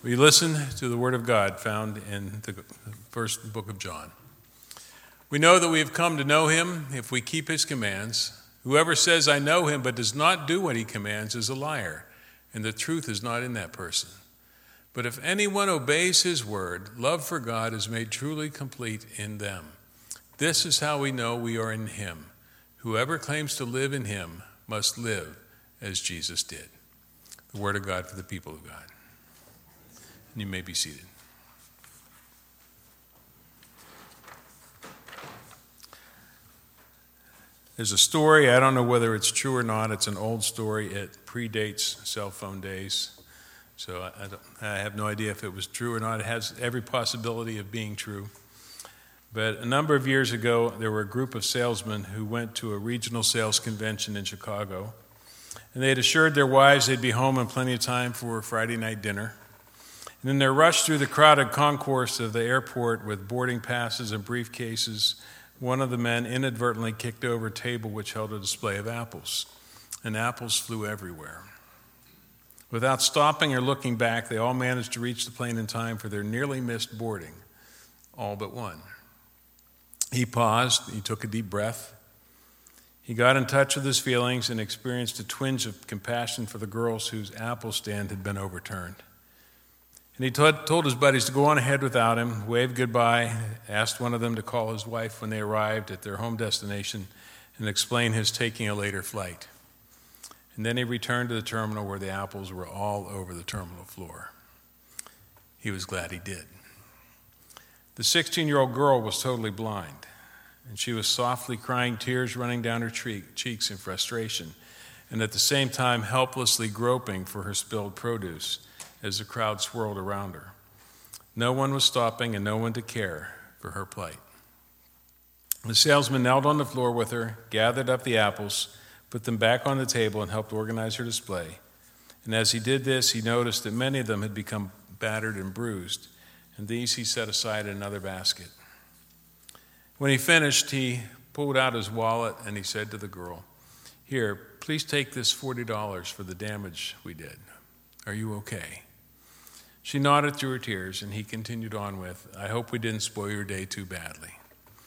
We listen to the Word of God found in the first book of John. We know that we have come to know him if we keep his commands. Whoever says, I know him, but does not do what he commands is a liar, and the truth is not in that person. But if anyone obeys his word, love for God is made truly complete in them. This is how we know we are in him. Whoever claims to live in him must live as Jesus did. The word of God for the people of God. And you may be seated. There's a story, I don't know whether it's true or not, it's an old story, it predates cell phone days, so I have no idea if it was true or not. It has every possibility of being true. But a number of years ago, there were a group of salesmen who went to a regional sales convention in Chicago, and they had assured their wives they'd be home in plenty of time for a Friday night dinner. And in their rush through the crowded concourse of the airport with boarding passes and briefcases, one of the men inadvertently kicked over a table which held a display of apples, and apples flew everywhere. Without stopping or looking back, they all managed to reach the plane in time for their nearly missed boarding, all but one. He paused, he took a deep breath. He got in touch with his feelings and experienced a twinge of compassion for the girls whose apple stand had been overturned. And he told his buddies to go on ahead without him, waved goodbye, asked one of them to call his wife when they arrived at their home destination, and explain his taking a later flight. And then he returned to the terminal where the apples were all over the terminal floor. He was glad he did. The 16-year-old girl was totally blind, and she was softly crying, tears running down her cheeks in frustration, and at the same time helplessly groping for her spilled produce as the crowd swirled around her. No one was stopping and no one to care for her plight. The salesman knelt on the floor with her, gathered up the apples, put them back on the table, and helped organize her display. And as he did this, he noticed that many of them had become battered and bruised, and these he set aside in another basket. When he finished, he pulled out his wallet and he said to the girl, "Here, please take this $40 for the damage we did. Are you okay?" She nodded through her tears, and he continued on with, "I hope we didn't spoil your day too badly."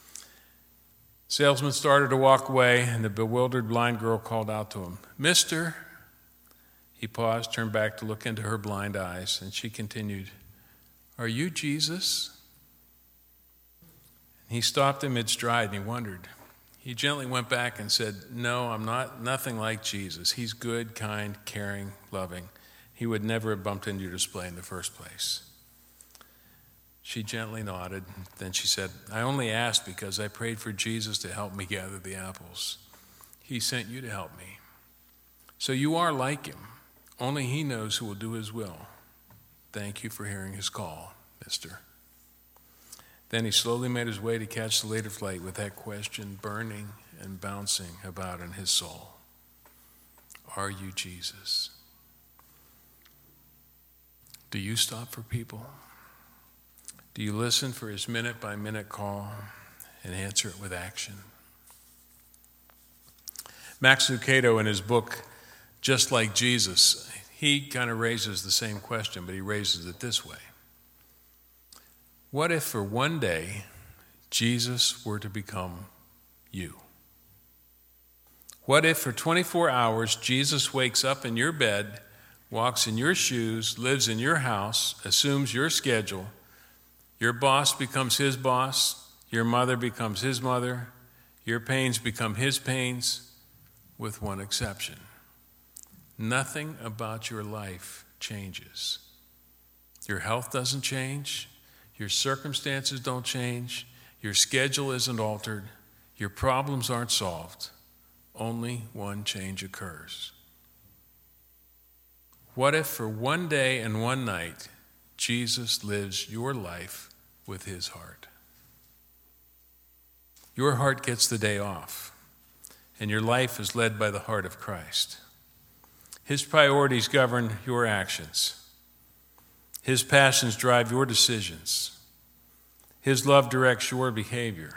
Salesman started to walk away, and the bewildered blind girl called out to him, "Mister." He paused, turned back to look into her blind eyes, and she continued, "Are you Jesus?" He stopped in mid-stride, and he wondered. He gently went back and said, "No, I'm nothing like Jesus. He's good, kind, caring, loving. He would never have bumped into your display in the first place." She gently nodded. Then she said, "I only asked because I prayed for Jesus to help me gather the apples. He sent you to help me. So you are like him. Only he knows who will do his will. Thank you for hearing his call, mister." Then he slowly made his way to catch the later flight with that question burning and bouncing about in his soul. Are you Jesus? Do you stop for people? Do you listen for his minute-by-minute call and answer it with action? Max Lucado, in his book, Just Like Jesus, he kind of raises the same question, but he raises it this way. What if for one day Jesus were to become you? What if for 24 hours Jesus wakes up in your bed, walks in your shoes, lives in your house, assumes your schedule, your boss becomes his boss, your mother becomes his mother, your pains become his pains, with one exception. Nothing about your life changes. Your health doesn't change, your circumstances don't change, your schedule isn't altered, your problems aren't solved. Only one change occurs. What if for one day and one night, Jesus lives your life with his heart? Your heart gets the day off, and your life is led by the heart of Christ. His priorities govern your actions. His passions drive your decisions. His love directs your behavior.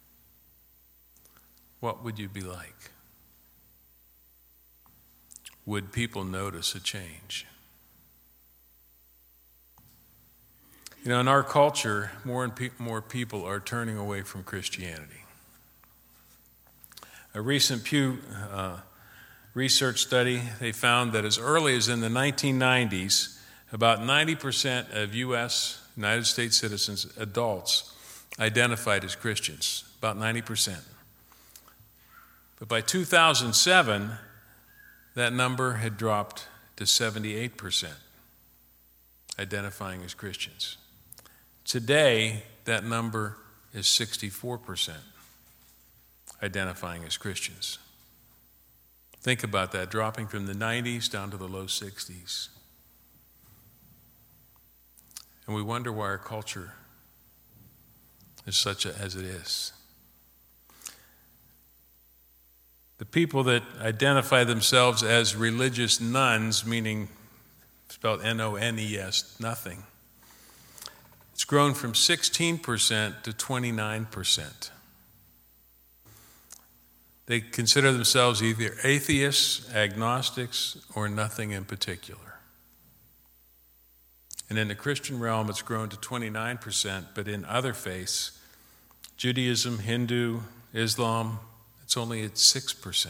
What would you be like? Would people notice a change? You know, in our culture, more and more people are turning away from Christianity. A recent Pew research study, they found that as early as in the 1990s, about 90% of United States citizens, adults, identified as Christians, about 90%. But by 2007, that number had dropped to 78%, identifying as Christians. Today, that number is 64%, identifying as Christians. Think about that, dropping from the 90s down to the low 60s. And we wonder why our culture is such as it is. The people that identify themselves as religious nones, meaning spelled N-O-N-E-S, nothing, it's grown from 16% to 29%. They consider themselves either atheists, agnostics, or nothing in particular. And in the Christian realm, it's grown to 29%, but in other faiths, Judaism, Hindu, Islam, it's only at 6%.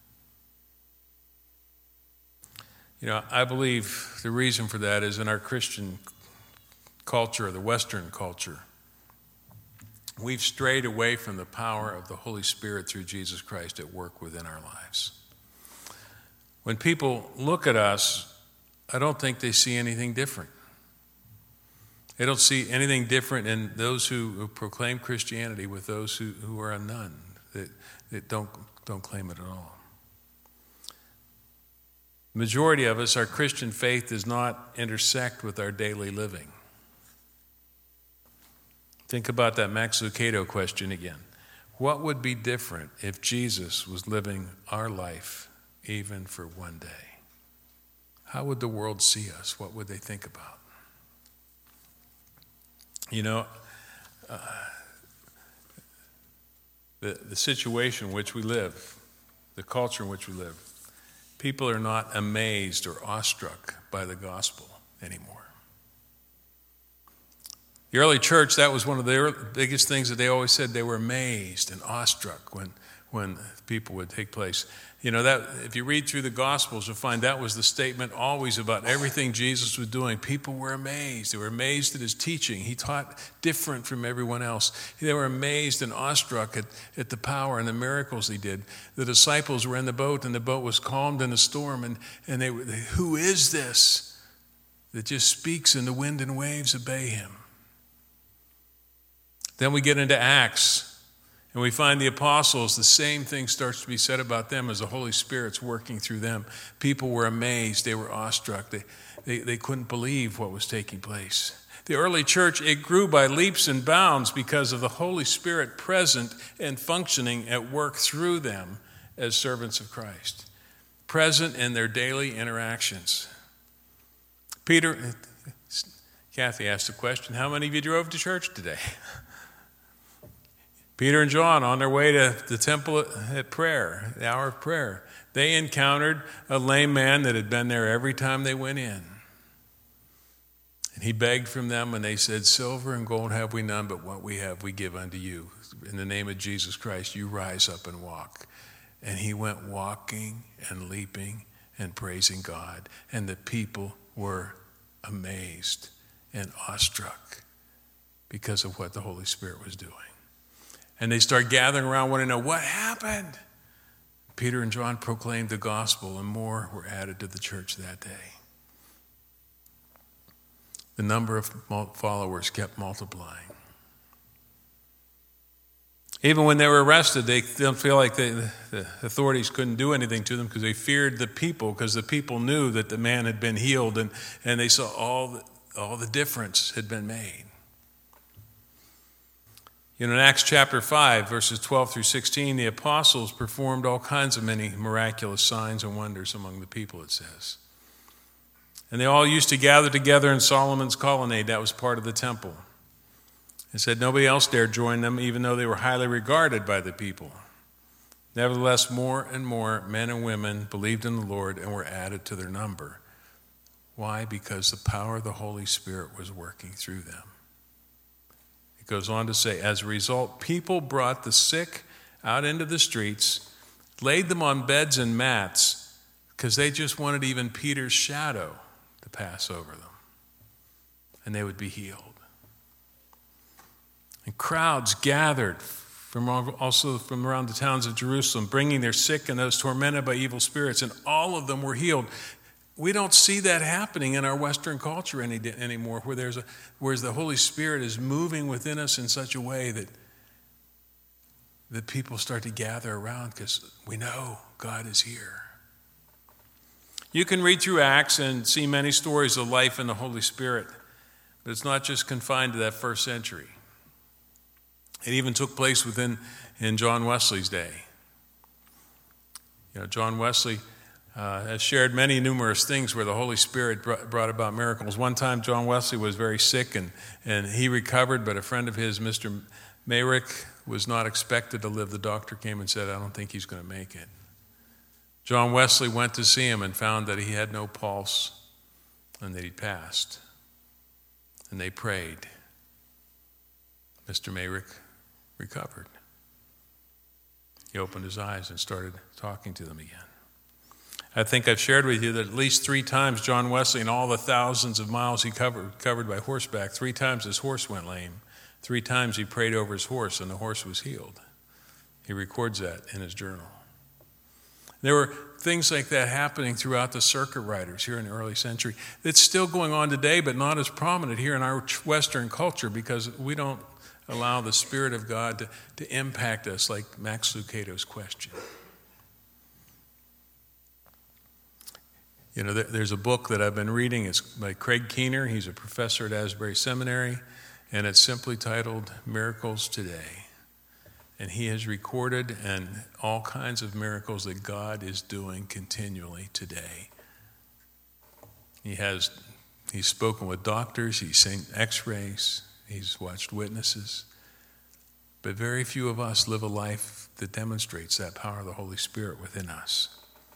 You know, I believe the reason for that is in our Christian culture, the Western culture, we've strayed away from the power of the Holy Spirit through Jesus Christ at work within our lives. When people look at us, I don't think they see anything different. They don't see anything different in those who proclaim Christianity with those who are a nun, that don't claim it at all. The majority of us, our Christian faith does not intersect with our daily living. Think about that Max Lucado question again. What would be different if Jesus was living our life even for one day? How would the world see us? What would they think about? You know, the situation in which we live, the culture in which we live, people are not amazed or awestruck by the gospel anymore. The early church, that was one of their biggest things that they always said. They were amazed and awestruck when people would take place. You know, that if you read through the Gospels, you'll find that was the statement always about everything Jesus was doing. People were amazed. They were amazed at his teaching. He taught different from everyone else. They were amazed and awestruck at the power and the miracles he did. The disciples were in the boat, and the boat was calmed in a storm, and they who is this that just speaks and the wind and waves obey him? Then we get into Acts. And we find the apostles, the same thing starts to be said about them as the Holy Spirit's working through them. People were amazed. They were awestruck. They couldn't believe what was taking place. The early church, it grew by leaps and bounds because of the Holy Spirit present and functioning at work through them as servants of Christ, present in their daily interactions. Kathy asked the question, how many of you drove to church today? Peter and John, on their way to the temple at prayer, the hour of prayer, they encountered a lame man that had been there every time they went in. And he begged from them, and they said, silver and gold have we none, but what we have we give unto you. In the name of Jesus Christ, you rise up and walk. And he went walking and leaping and praising God. And the people were amazed and awestruck because of what the Holy Spirit was doing. And they start gathering around wanting to know what happened. Peter and John proclaimed the gospel, and more were added to the church that day. The number of followers kept multiplying. Even when they were arrested, they didn't feel like the authorities couldn't do anything to them because they feared the people, because the people knew that the man had been healed, and they saw all the difference had been made. In Acts chapter 5, verses 12 through 16, the apostles performed all kinds of many miraculous signs and wonders among the people, it says. And they all used to gather together in Solomon's colonnade. That was part of the temple. It said nobody else dared join them, even though they were highly regarded by the people. Nevertheless, more and more men and women believed in the Lord and were added to their number. Why? Because the power of the Holy Spirit was working through them. It goes on to say, as a result, people brought the sick out into the streets, laid them on beds and mats, because they just wanted even Peter's shadow to pass over them, and they would be healed. And crowds gathered also from around the towns of Jerusalem, bringing their sick and those tormented by evil spirits, and all of them were healed. We don't see that happening in our Western culture anymore, whereas the Holy Spirit is moving within us in such a way that people start to gather around because we know God is here. You can read through Acts and see many stories of life in the Holy Spirit, but it's not just confined to that first century. It even took place in John Wesley's day. John Wesley has shared many numerous things where the Holy Spirit brought about miracles. One time, John Wesley was very sick and he recovered, but a friend of his, Mr. Mayrick, was not expected to live. The doctor came and said, I don't think he's going to make it. John Wesley went to see him and found that he had no pulse and that he'd passed. And they prayed. Mr. Mayrick recovered. He opened his eyes and started talking to them again. I think I've shared with you that at least 3 times John Wesley, in all the thousands of miles he covered by horseback, 3 times his horse went lame. 3 times he prayed over his horse and the horse was healed. He records that in his journal. There were things like that happening throughout the circuit riders here in the early century. It's still going on today, but not as prominent here in our Western culture because we don't allow the Spirit of God to impact us like Max Lucado's question. There's a book that I've been reading. It's by Craig Keener. He's a professor at Asbury Seminary, and it's simply titled Miracles Today. And he has recorded all kinds of miracles that God is doing continually today. He's spoken with doctors, he's seen x-rays, he's watched witnesses. But very few of us live a life that demonstrates that power of the Holy Spirit within us.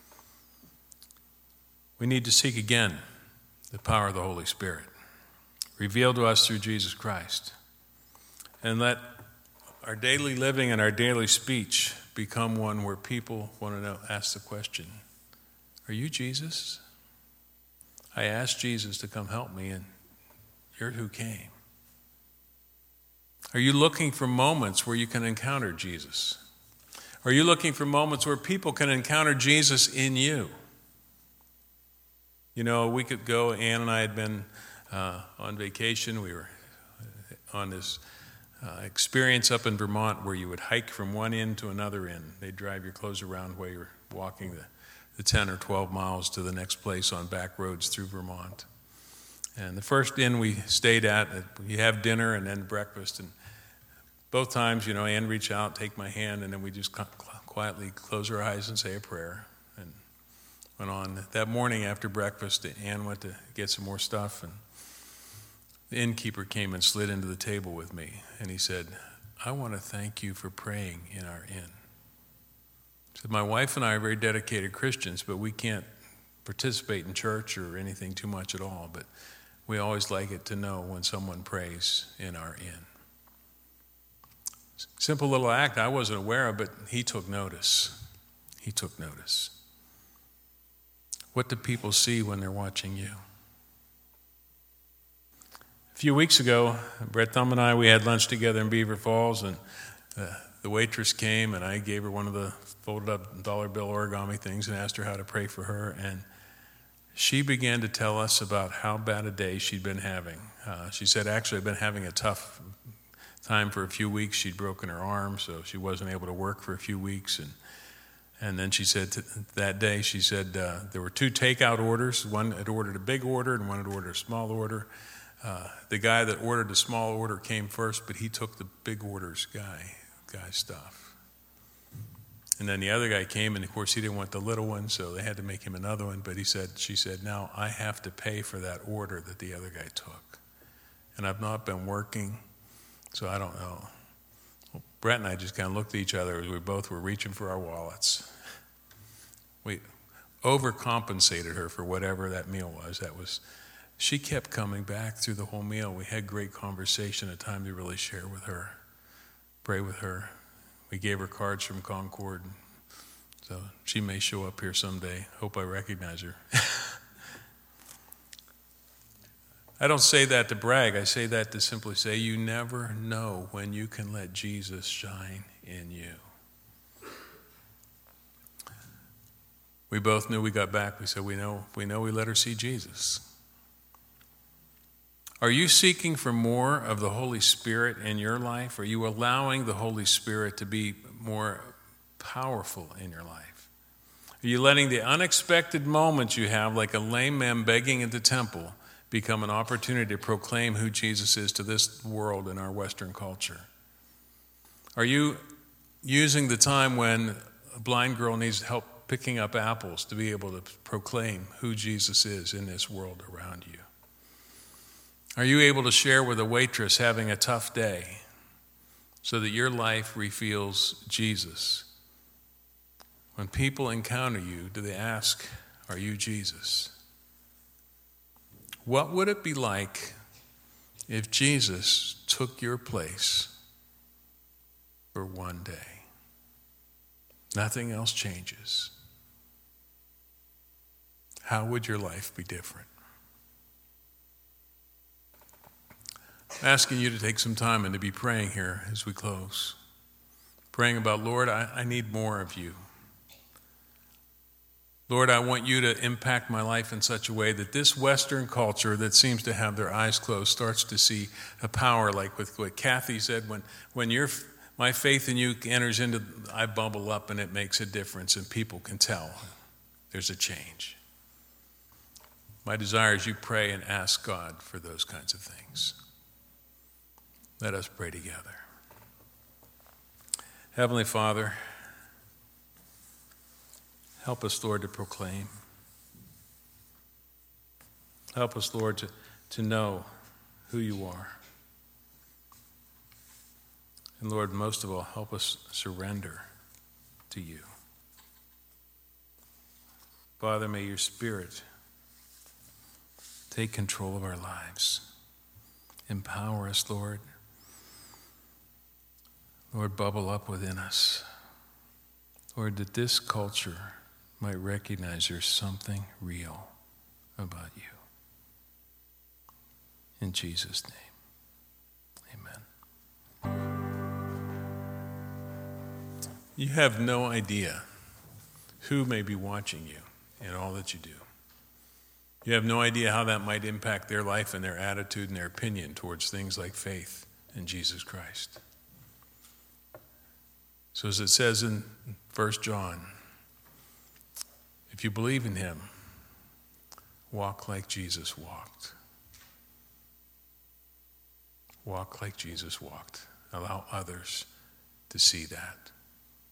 We need to seek again the power of the Holy Spirit, revealed to us through Jesus Christ. And let our daily living and our daily speech become one where people want to ask the question, are you Jesus? I asked Jesus to come help me, and you're who came. Are you looking for moments where you can encounter Jesus? Are you looking for moments where people can encounter Jesus in you? A week ago, Ann and I had been on vacation. We were on this experience up in Vermont where you would hike from one end to another end. They'd drive your clothes around while you were walking the 10 or 12 miles to the next place on back roads through Vermont. And the first inn we stayed at, you have dinner and then breakfast. And both times, Ann reached out, take my hand, and then we just quietly close our eyes and say a prayer. And went on. That morning after breakfast, Ann went to get some more stuff, and the innkeeper came and slid into the table with me, and he said, I want to thank you for praying in our inn. He said, my wife and I are very dedicated Christians, but we can't participate in church or anything too much at all, but we always like it to know when someone prays in our inn. Simple little act I wasn't aware of, but he took notice. He took notice. What do people see when they're watching you? A few weeks ago, Brett Thumb and we had lunch together in Beaver Falls, and the waitress came, and I gave her one of the folded-up dollar bill origami things and asked her how to pray for her, and she began to tell us about how bad a day she'd been having. She said, actually, I've been having a tough time for a few weeks. She'd broken her arm, so she wasn't able to work for a few weeks, and then she said that day, she said there were 2 takeout orders. One had ordered a big order and one had ordered a small order. The guy that ordered the small order came first, but he took the big orders guy's stuff. And then the other guy came, and of course he didn't want the little one, so they had to make him another one. But she said, now I have to pay for that order that the other guy took. And I've not been working, so I don't know. Well, Brett and I just kind of looked at each other as we both were reaching for our wallets. We overcompensated her for whatever that meal was. she kept coming back through the whole meal. We had great conversation, a time to really share with her, pray with her. We gave her cards from Concord, so she may show up here someday. Hope I recognize her. I don't say that to brag. I say that to simply say you never know when you can let Jesus shine in you. We both knew we got back. We said, we know we let her see Jesus. Are you seeking for more of the Holy Spirit in your life? Are you allowing the Holy Spirit to be more powerful in your life? Are you letting the unexpected moments you have, like a lame man begging at the temple, become an opportunity to proclaim who Jesus is to this world in our Western culture? Are you using the time when a blind girl needs help picking up apples to be able to proclaim who Jesus is in this world around you? Are you able to share with a waitress having a tough day so that your life reveals Jesus? When people encounter you, do they ask, are you Jesus? What would it be like if Jesus took your place for one day? Nothing else changes. How would your life be different? I'm asking you to take some time and to be praying here as we close. Praying about, Lord, I need more of you. Lord, I want you to impact my life in such a way that this Western culture that seems to have their eyes closed starts to see a power, like with what Kathy said, when my faith in you enters into, I bubble up and it makes a difference and people can tell there's a change. My desire is you pray and ask God for those kinds of things. Let us pray together. Heavenly Father, help us, Lord, to proclaim. Help us, Lord, to know who you are. And Lord, most of all, help us surrender to you. Father, may your Spirit take control of our lives. Empower us, Lord. Lord, bubble up within us. Lord, that this culture might recognize there's something real about you. In Jesus' name, amen. You have no idea who may be watching you in all that you do. You have no idea how that might impact their life and their attitude and their opinion towards things like faith in Jesus Christ. So as it says in 1 John, if you believe in him, walk like Jesus walked. Walk like Jesus walked. Allow others to see that.